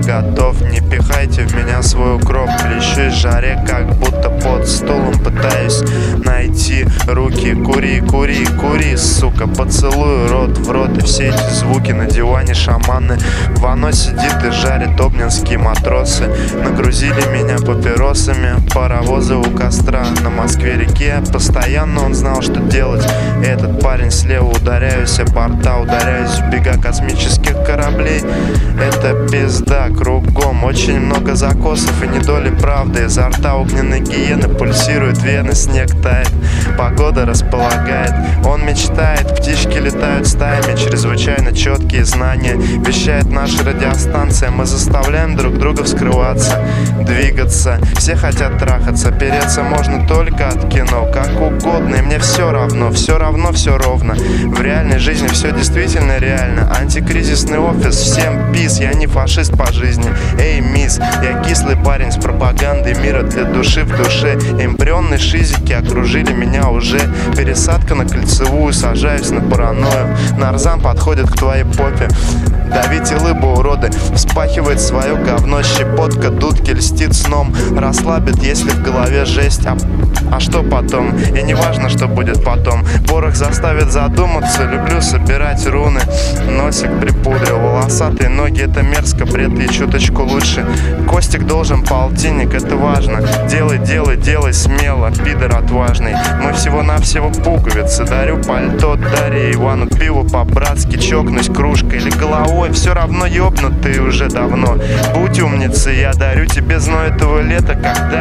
готов. Не пихайте в меня свой укроп. Плещусь в жаре, как будто под стулом. Пытаюсь найти руки. Кури, кури, кури, сука. Поцелую рот в рот. И все эти звуки на диване шаманы. Вано сидит и жарит обнинские матросы. Нагрузили меня папиросами. Паровозы у костра на Москве-реке. Постоянно он знал, что делать. Этот парень слева, ударяюсь о борта, ударяюсь в бега космических кораблей. Это пизда кругом. Очень много закосов и недоли правды. Изо рта огненной гиены пульсирует вены. Снег тает, погода располагает. Он мечтает, птички летают стаями. Чрезвычайно четкие знания вещает наша радиостанция. Мы заставляем друг друга вскрываться, двигаться. Все хотят трахаться, переться можно только от кино. Как угодно, и мне все равно, все ровно. В реальной жизни все действительно реально. Антикризисный офис, всем пис. Я не фашист по жизни, эй, мисс. Я кислый парень с пропагандой мира для души в душе. Эмбрионные шизики окружили меня уже. Пересадка на кольцевую, сажаюсь на паранойю. Нарзан подходит к твоей попе. Давите лыбу, уроды. Вспахивает свое говно. Щепотка, дудки, льстит сном. Расслабит, если в голове жесть. А что потом? И не важно, что будет потом. Порох заставит задуматься. Люблю собирать руны. Носик припудрил, волосатые ноги. Это мерзко, бред и чуточку лучше. Костик должен полтинник, это важно. Делай смело, пидор отважный. Мы всего-навсего пуговицы. Дарю пальто Дарье Ивану. Пиво по-братски, чокнусь кружкой или головой. Все равно ёбнутый уже давно. Будь умницей, я дарю тебе зной этого лета,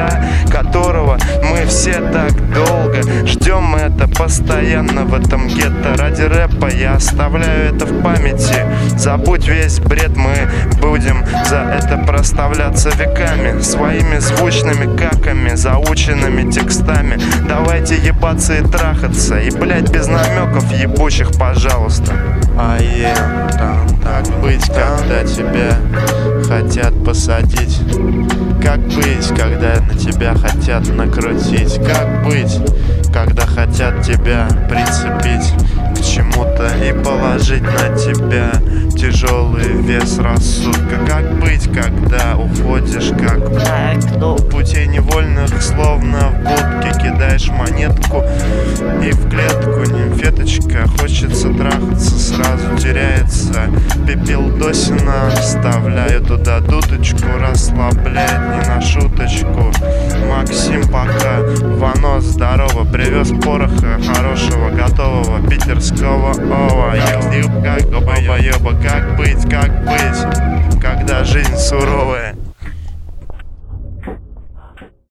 которого мы все так долго ждем. Это постоянно в этом гетто. Ради рэпа я оставляю это в памяти. Забудь весь бред, мы будем за это проставляться веками. Своими звучными каками, заученными текстами. Давайте ебаться и трахаться. И, блять, без намеков ебучих, пожалуйста. Как быть, когда тебя хотят посадить? Как быть, когда на тебя хотят накрутить? Как быть, когда хотят тебя прицепить к чему-то и положить на тебя тяжелый вес рассудка? Как быть, когда уходишь как путей невольных, словно в будке кидаешь монетку и в клетку нимфеточка хочется трахаться, сразу теряется пепелдосина. Вставляю туда дудочку, расслабляет не на шуточку. Максим, пока. Вано, здорово, привез пороха хорошего, готового питерского ова. Как быть, когда жизнь суровая?